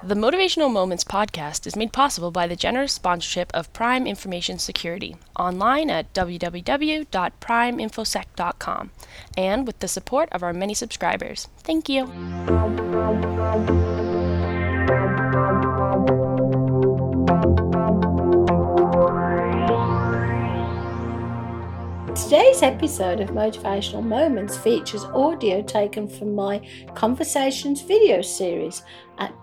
The Motivational Moments podcast is made possible by the generous sponsorship of Prime Information Security, online at www.primeinfosec.com, and with the support of our many subscribers. Thank you. Today's episode of Motivational Moments features audio taken from my Conversations video series at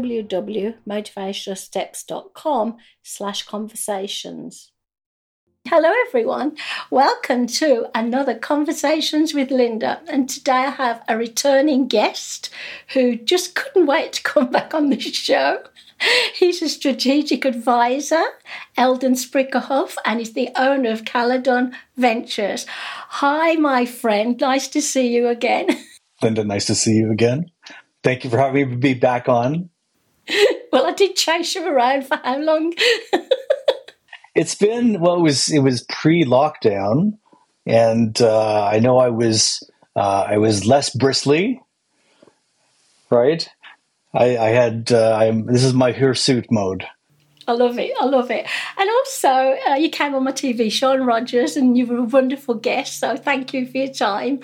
www.motivationalsteps.com/conversations. Hello everyone, welcome to another Conversations with Linda, and today I have a returning guest who just couldn't wait to come back on the show. He's a strategic advisor, Eldon Sprickerhoff, and he's the owner of Caledon Ventures. Hi, my friend. Nice to see you again. Linda, nice to see you again. Thank you for having me be back on. Well, I did chase you around for how long? It's been, it was pre-lockdown, and I know I was less bristly, right? This is my hirsute mode. I love it. And also, you came on my TV show on Rogers, and you were a wonderful guest, so thank you for your time.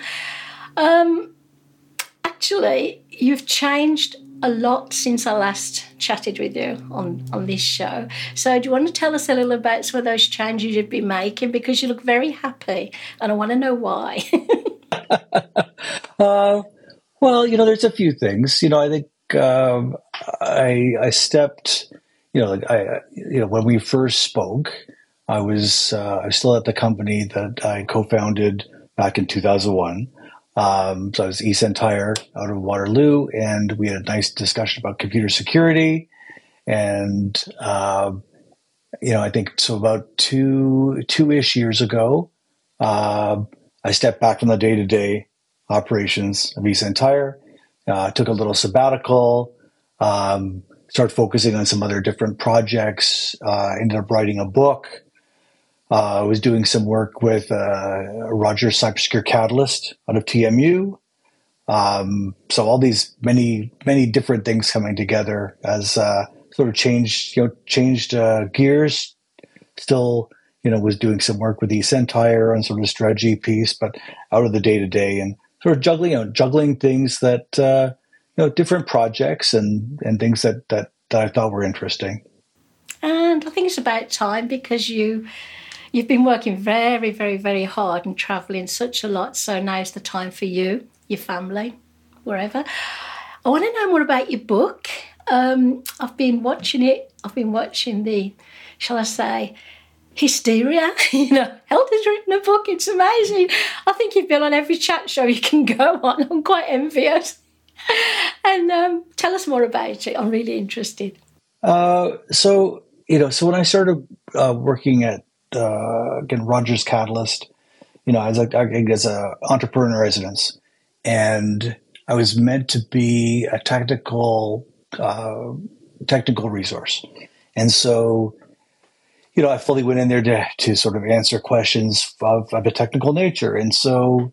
Actually, you've changed a lot since I last chatted with you on this show. So do you want to tell us a little about some of those changes you've been making? Because you look very happy, and I want to know why. Well, there's a few things. I think I stepped, when we first spoke, I was still at the company that I co-founded back in 2001. So I was eSentire out of Waterloo, and we had a nice discussion about computer security. And, I think so about two-ish years ago, I stepped back from the day-to-day operations of eSentire. Took a little sabbatical, started focusing on some other different projects, ended up writing a book. I was doing some work with Rogers Cybersecurity Catalyst out of TMU. So all these many different things coming together as sort of changed gears. Still, was doing some work with eSentire on sort of strategy piece, but out of the day-to-day and sort of juggling things that, different projects and things that I thought were interesting. And I think it's about time, because you've been working very, very, very hard and travelling such a lot. So now's the time for you, your family, wherever. I want to know more about your book. I've been watching it. I've been watching the, shall I say, hysteria. Eldon's written a book. It's amazing. I think you've been on every chat show you can go on. I'm quite envious. And tell us more about it. I'm really interested. So when I started working at Rogers Catalyst, as an entrepreneur in residence, and I was meant to be a technical resource, and so. I fully went in there to sort of answer questions of a technical nature. And so,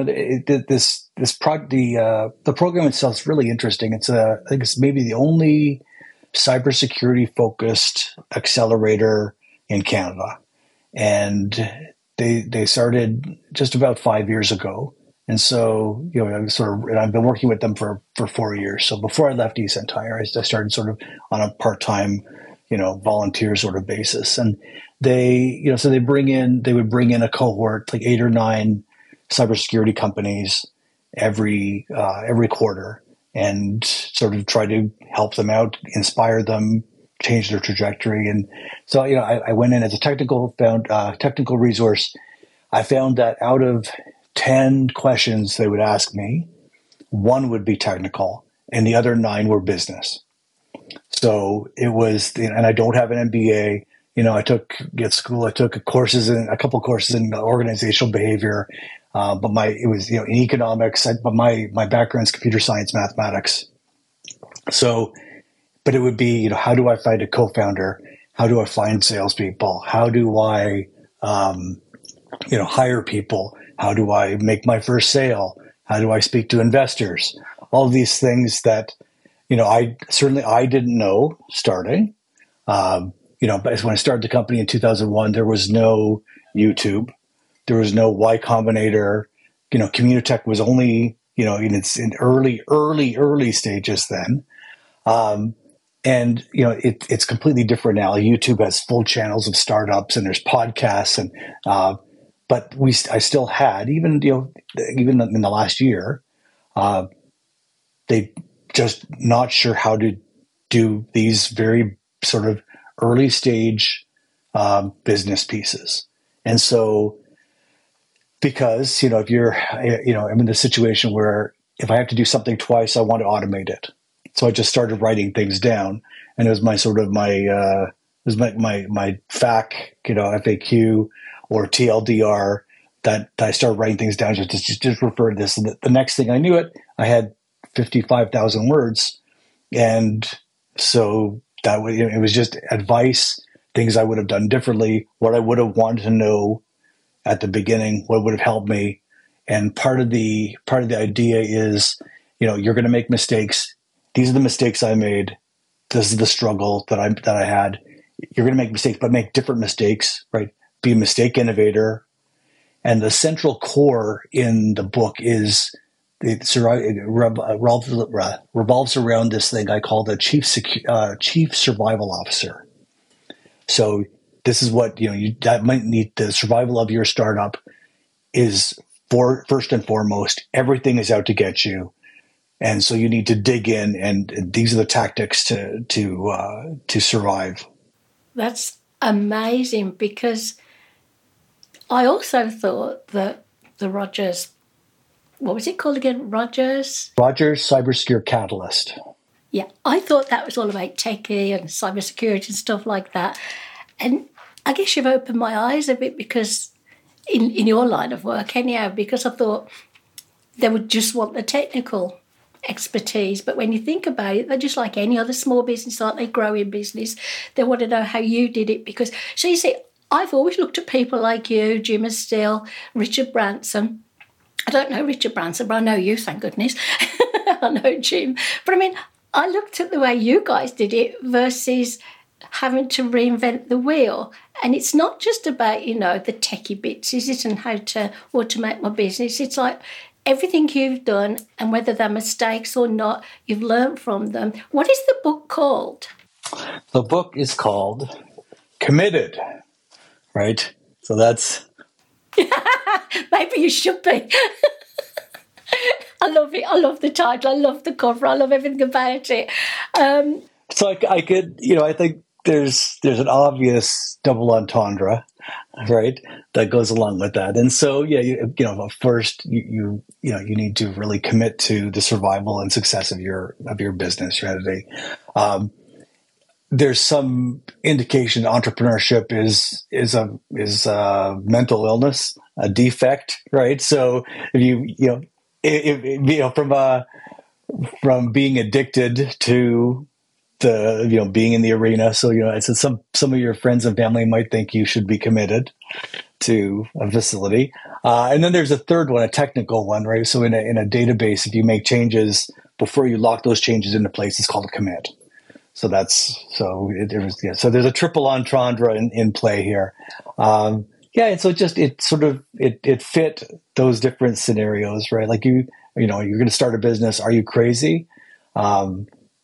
the program itself is really interesting. I think it's maybe the only cybersecurity focused accelerator in Canada. And they started just about 5 years ago. And so, I've been working with them for 4 years. So before I left eSentire, I started sort of on a part-time volunteer sort of basis. And they would bring in a cohort, like 8 or 9 cybersecurity companies every quarter, and sort of try to help them out, inspire them, change their trajectory. And so, I went in as a technical resource. I found that out of 10 questions they would ask me, 1 would be technical and the other 9 were business. So it was, and I don't have an MBA. I took a couple courses in organizational behavior, but it was in economics. But my background's computer science, mathematics. So, but it would be how do I find a co-founder? How do I find salespeople? How do I hire people? How do I make my first sale? How do I speak to investors? All of these things that I didn't know starting. But when I started the company in 2001, there was no YouTube, there was no Y Combinator. Communitech was only in early stages then. It's completely different now. YouTube has full channels of startups, and there's podcasts, but I still had even in the last year, they just not sure how to do these very sort of early stage business pieces. And so, because if you're I'm in the situation where if I have to do something twice, I want to automate it. So I just started writing things down, and it was my FAQ, FAQ or TLDR that I started writing things down just refer to this. And the next thing I knew I had 55,000 words, and so it was just advice, things I would have done differently, what I would have wanted to know at the beginning, what would have helped me. And part of the idea is, you're going to make mistakes. These are the mistakes I made. This is the struggle that I had. You're going to make mistakes, but make different mistakes, right? Be a mistake innovator. And the central core in the book is it revolves around this thing I call the chief survival officer. So this is what that might need. The survival of your startup is first and foremost. Everything is out to get you. And so you need to dig in, and these are the tactics to survive. That's amazing, because I also thought that the Rogers, what was it called again? Rogers Cybersecurity Catalyst. Yeah, I thought that was all about techie and cybersecurity and stuff like that. And I guess you've opened my eyes a bit, because in your line of work anyhow, because I thought they would just want the technical expertise. But when you think about it, they're just like any other small business, aren't they? Growing business. They want to know how you did it, because, so you see, I've always looked at people like you, Jim Estill, Richard Branson. I don't know Richard Branson, but I know you, thank goodness. I know Jim. But I mean, I looked at the way you guys did it versus having to reinvent the wheel. And it's not just about, the techie bits, is it, and how to automate my business. It's like everything you've done, and whether they're mistakes or not, you've learned from them. What is the book called? The book is called Committed, right? So that's... Maybe you should be. I love it. I love the title. I love the cover. I love everything about it. So I could, I think there's an obvious double entendre, right, that goes along with that. And so, first you need to really commit to the survival and success of your business, your entity. There's some indication entrepreneurship is a mental illness, a defect, right? So if from being addicted to the being in the arena, so it's some of your friends and family might think you should be committed to a facility, and then there's a third one, a technical one, right? So in a database, if you make changes before you lock those changes into place, it's called a commit. So so there's a triple entendre in play here. And so it fit those different scenarios, right? Like you're going to start a business. Are you crazy? So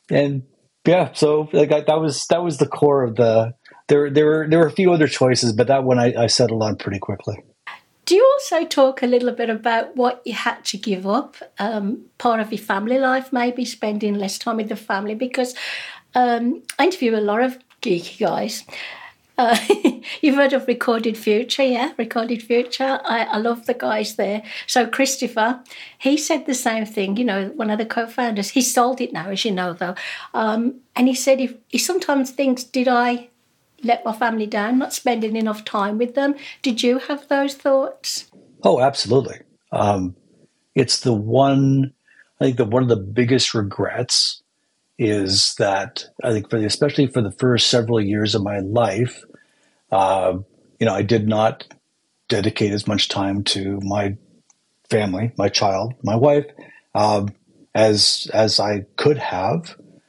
like that was the core of the. There were a few other choices, but that one I settled on pretty quickly. Do you also talk a little bit about what you had to give up, part of your family life, maybe spending less time with the family? Because I interview a lot of geeky guys. You've heard of Recorded Future, yeah? Recorded Future. I love the guys there. So Christopher, he said the same thing, one of the co-founders. He sold it now, as you know, though. And he said he sometimes thinks, did I let my family down, not spending enough time with them? Did you have those thoughts? Oh, absolutely. It's one of the biggest regrets is that I think especially for the first several years of my life, I did not dedicate as much time to my family, my child, my wife, as I could have.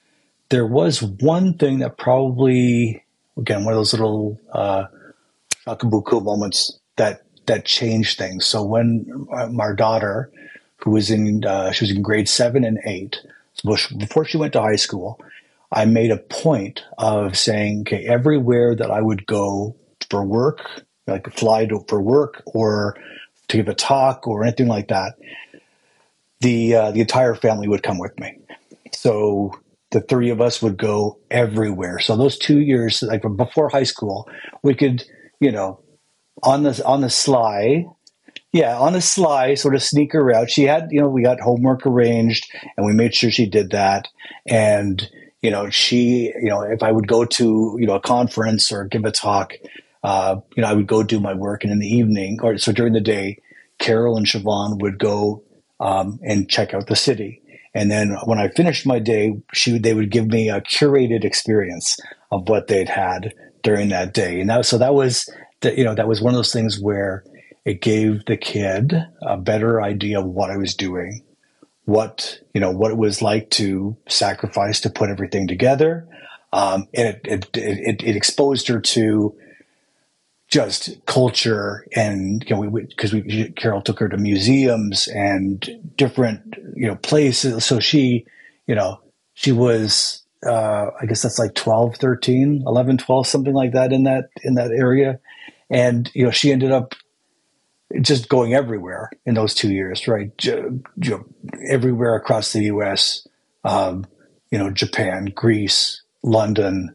there was one thing that probably, again, one of those little shakabuku moments that changed things. So when our daughter, who was she was in grade 7 and 8, so before she went to high school, I made a point of saying, okay, everywhere that I would go for work, like fly for work or to give a talk or anything like that, the entire family would come with me. So the three of us would go everywhere. So those 2 years, like before high school, we could, on the sly, sort of sneak her out. She had, we got homework arranged and we made sure she did that. And, she, if I would go to, a conference or give a talk, I would go do my work. And in the evening, so during the day, Carol and Siobhan would go and check out the city. And then when I finished my day, they would give me a curated experience of what they'd had during that day. And that was one of those things where it gave the kid a better idea of what I was doing, what it was like to sacrifice to put everything together. And it exposed her to just culture, and because Carol took her to museums and different places. So she was I guess that's like 12, 13, 11, 12, something like that in that area. And she ended up just going everywhere in those 2 years, right? Everywhere across the U.S., Japan, Greece, London,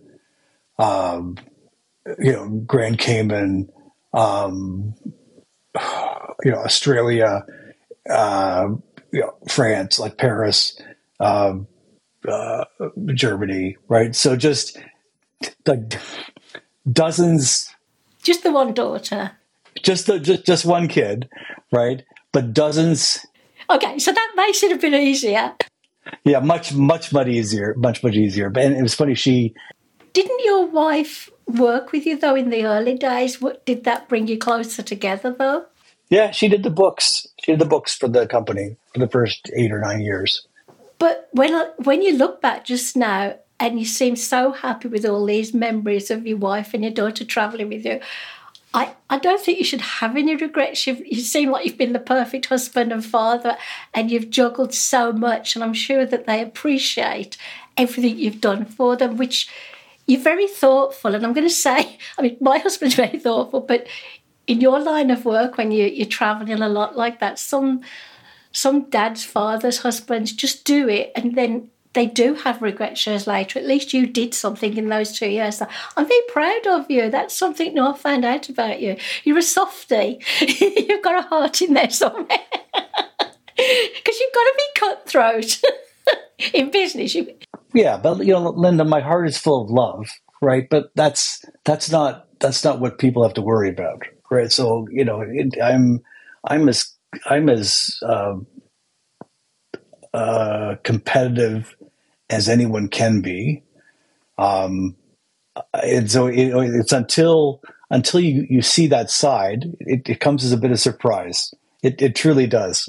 Grand Cayman, Australia, France, like Paris, Germany, right? So just like dozens. Just the one daughter. Just one kid, right? But dozens. Okay, so that makes it a bit easier. Yeah, much easier, much easier. And it was funny. Didn't your wife work with you, though, in the early days? Did that bring you closer together, though? Yeah, she did the books. She did the books for the company for the first 8 or 9 years. But when you look back just now and you seem so happy with all these memories of your wife and your daughter travelling with you, I don't think you should have any regrets. You seem like you've been the perfect husband and father, and you've juggled so much, and I'm sure that they appreciate everything you've done for them, which you're very thoughtful. And I'm going to say, my husband's very thoughtful, but in your line of work, when you're travelling a lot like that, some dads, fathers, husbands just do it, and then they do have regrets years later. At least you did something in those 2 years. So I'm very proud of you. That's something I found out about you. You're a softie. You've got a heart in there somewhere. Because you've got to be cutthroat in business. Yeah, but Linda, my heart is full of love, right? But that's not what people have to worry about, right? So I'm as competitive as anyone can be, and so it's until you see that side, it comes as a bit of surprise. It truly does.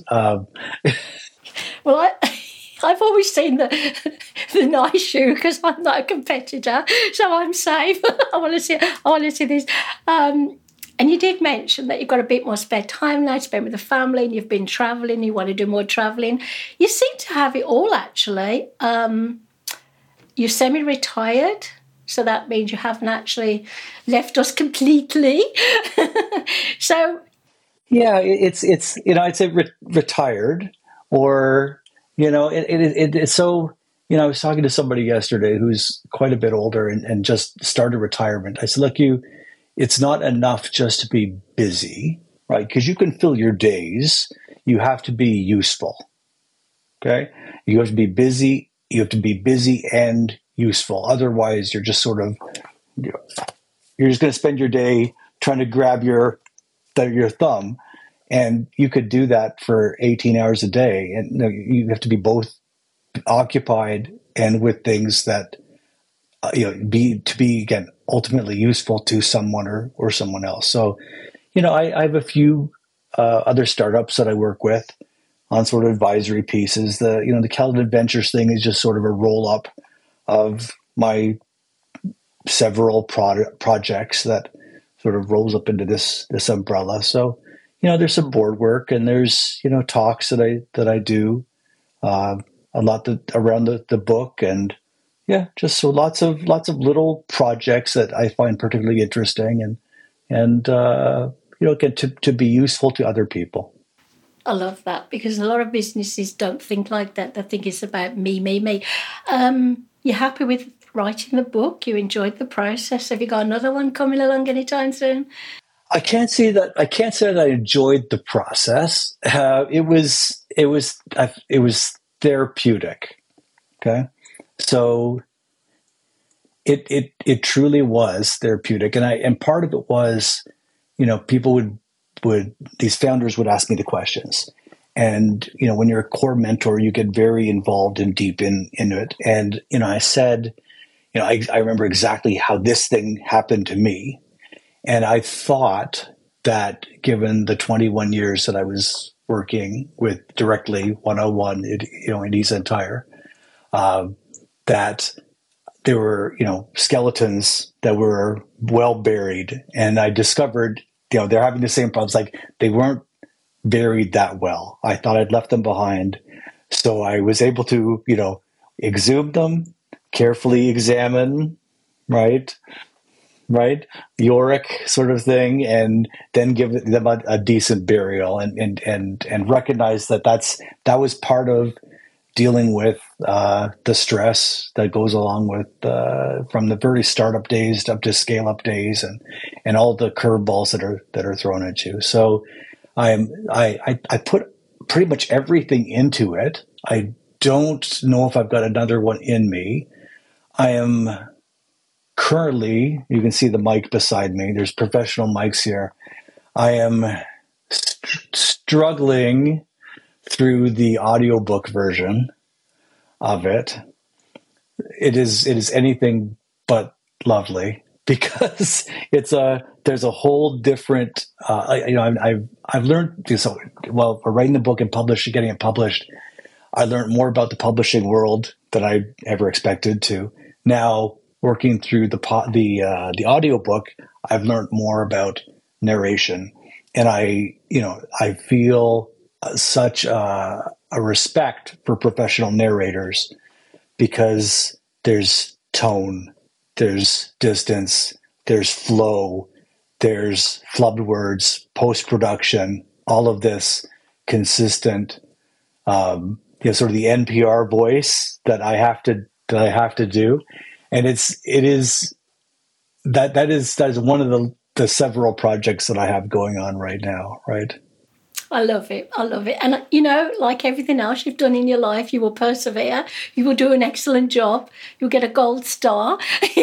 Well, I've always seen the nice shoe because I'm not a competitor, so I'm safe. I want to see this. And you did mention that you've got a bit more spare time now to spend with the family, and you've been travelling, you want to do more travelling. You seem to have it all, actually. You're semi-retired, so that means you haven't actually left us completely. So... Yeah, it's I'd say retired, or, it's so... I was talking to somebody yesterday who's quite a bit older and just started retirement. I said, look, it's not enough just to be busy, right? Because you can fill your days. You have to be useful, okay? You have to be busy. You have to be busy and useful. Otherwise, you're just sort of, you're just going to spend your day trying to grab your thumb. And you could do that for 18 hours a day. And you have to be both occupied and with things that, be again, ultimately useful to someone or someone else. So, I have a few other startups that I work with on sort of advisory pieces. The Caledon Adventures thing is just sort of a roll up of my several projects that sort of rolls up into this umbrella. So, there's some board work, and there's talks that I do a lot around the book, and just so lots of little projects that I find particularly interesting, and get to be useful to other people. I love that, because a lot of businesses don't think like that. They think it's about me. You're happy with writing the book? You enjoyed the process? Have you got another one coming along anytime soon? I can't say that I enjoyed the process. It was therapeutic. Okay, so it truly was therapeutic, and part of it was, people these founders would ask me the questions, and when you're a core mentor, you get very involved and deep into it. And I said, I remember exactly how this thing happened to me, and I thought that given the 21 years that I was working with Directly 101, in eSend Tire, that there were, skeletons that were well buried. And I discovered, they're having the same problems. Like, they weren't buried that well. I thought I'd left them behind. So I was able to, exhume them, carefully examine, right? Yorick sort of thing, and then give them a decent burial, and recognize that was part of dealing with the stress that goes along with from the very startup days up to scale up days, and all the curveballs that are thrown at you. So I put pretty much everything into it. I don't know if I've got another one in me. I am currently, you can see the mic beside me. There's professional mics here. I am struggling through the audiobook version of it. It is anything but lovely, because there's a whole different, I've learned this. Well, for writing the book and getting it published, I learned more about the publishing world than I ever expected to. Now, working through the audiobook, I've learned more about narration, and I feel such a respect for professional narrators, because there's tone, there's distance, there's flow, there's flubbed words, post-production, all of this consistent, sort of the NPR voice that I have to do. And that is one of the several projects that I have going on right now, right? I love it. And, like everything else you've done in your life, you will persevere. You will do an excellent job. You'll get a gold star.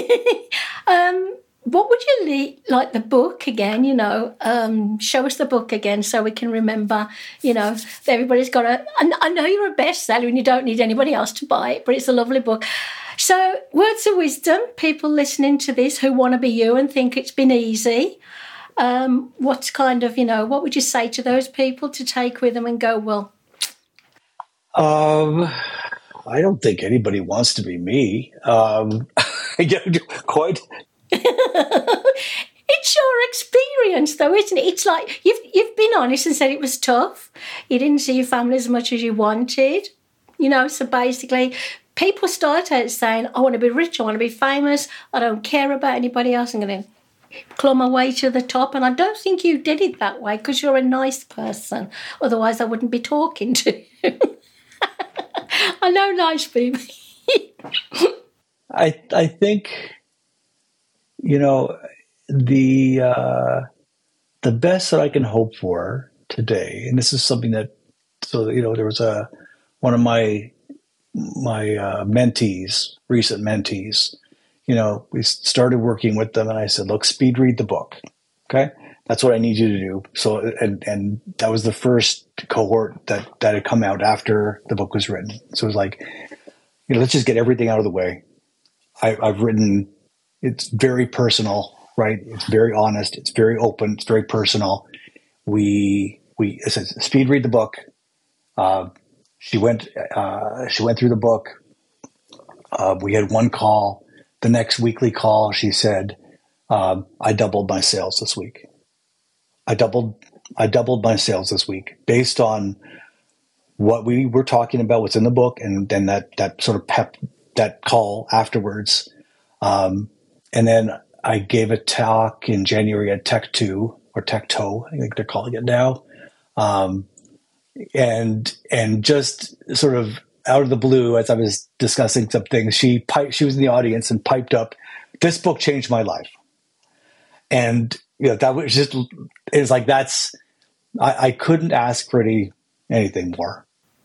What would you like the book again, show us the book again so we can remember, everybody's got I know you're a bestseller and you don't need anybody else to buy it, but it's a lovely book. So, words of wisdom, people listening to this who want to be you and think it's been easy. What's kind of, what would you say to those people to take with them and go, well? I don't think anybody wants to be me. Quite. It's your experience, though, isn't it? It's like you've been honest and said it was tough. You didn't see your family as much as you wanted. So basically, people start out saying, I want to be rich, I want to be famous, I don't care about anybody else, I'm going to climb my way to the top. And I don't think you did it that way, because you're a nice person. Otherwise, I wouldn't be talking to you. I know nice people. I think, the best that I can hope for today, and this is something that, there was one of my mentees, recent mentees, we started working with them, and I said, look, speed read the book. Okay. That's what I need you to do. So, and that was the first cohort that had come out after the book was written. So it was like, let's just get everything out of the way. I've written, it's very personal, right? It's very honest. It's very open. It's very personal. We said, speed read the book. She went through the book. We had one call. The next weekly call, she said, I doubled my sales this week. I doubled my sales this week based on what we were talking about, what's in the book, and then that sort of that call afterwards. And then I gave a talk in January at Tech2 or Tech2, I think they're calling it now. And just sort of out of the blue, as I was discussing some things, she was in the audience and piped up, "This book changed my life." And that was just, it was like, I couldn't ask for anything more.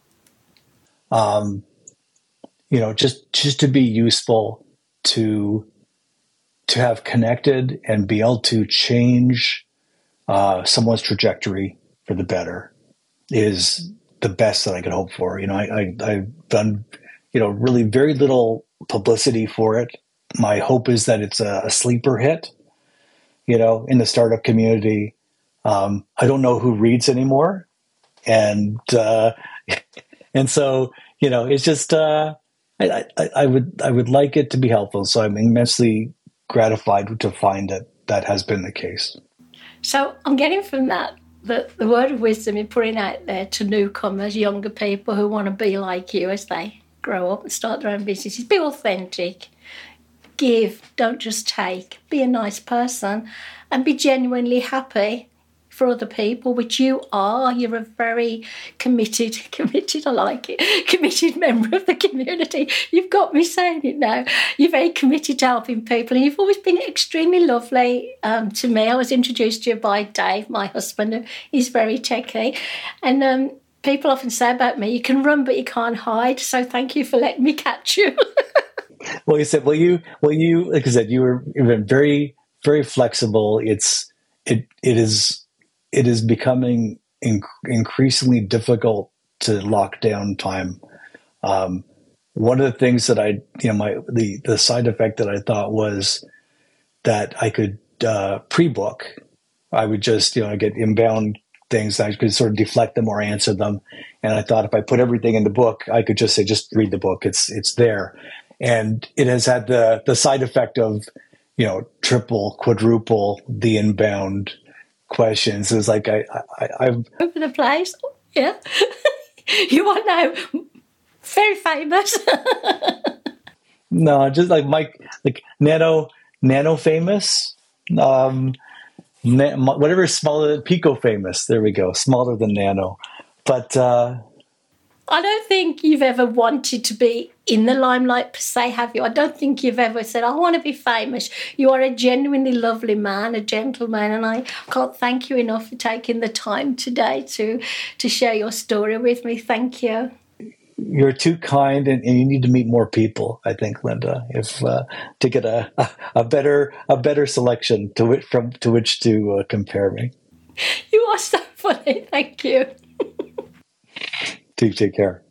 Just to be useful, to have connected and be able to change someone's trajectory for the better is the best that I could hope for. I've done, really very little publicity for it. My hope is that it's a sleeper hit, in the startup community. I don't know who reads anymore. And so, it's just, I would like it to be helpful. So I'm immensely gratified to find that has been the case. So I'm getting from that the word of wisdom you're putting out there to newcomers, younger people who want to be like you as they grow up and start their own businesses. Be authentic, give, don't just take, be a nice person, and be genuinely happy for other people, which you are. You're a very committed, I like it, committed member of the community. You've got me saying it now. You're very committed to helping people, and you've always been extremely lovely to me. I was introduced to you by Dave, my husband, who is very techy. And people often say about me, you can run but you can't hide, so thank you for letting me catch you. Well, you said, you, like I said, you've been very, very flexible. It is becoming increasingly difficult to lock down time. One of the things that the side effect that I thought was that I could pre-book. I would just, get inbound things. I could sort of deflect them or answer them. And I thought if I put everything in the book, I could just say, just read the book. It's there. And it has had the side effect of, triple, quadruple the inbound questions. It's like I've over the place. Yeah. You are now very famous. No, just like Mike, like nano famous, whatever is smaller, pico famous. There we go, smaller than nano. But I don't think you've ever wanted to be in the limelight per se, have you? I don't think you've ever said, I want to be famous. You are a genuinely lovely man, a gentleman, and I can't thank you enough for taking the time today to share your story with me. Thank you. You're too kind, and you need to meet more people, I think, Linda, if to get a better selection to which to compare me. You are so funny. Thank you. Take care.